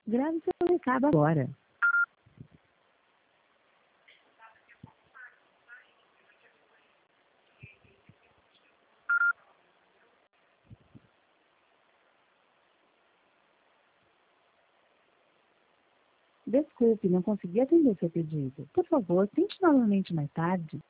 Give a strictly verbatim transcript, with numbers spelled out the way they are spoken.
Grave seu recado agora. Desculpe, não consegui atender seu pedido. Por favor, tente novamente mais tarde.